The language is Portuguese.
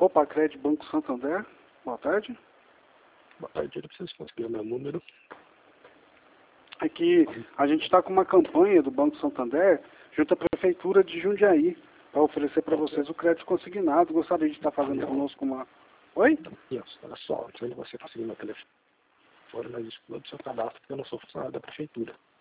Opa, Crédito Banco Santander. Boa tarde. Boa tarde, eu preciso conseguir o meu número. Aqui, a gente está com uma campanha do Banco Santander junto à Prefeitura de Jundiaí para oferecer para vocês o crédito consignado. Gostaria de estar fazendo conosco uma... Oi? Isso, olha só, antes de você conseguir meu telefone, mas exclua do seu cadastro, porque eu não sou funcionário da Prefeitura.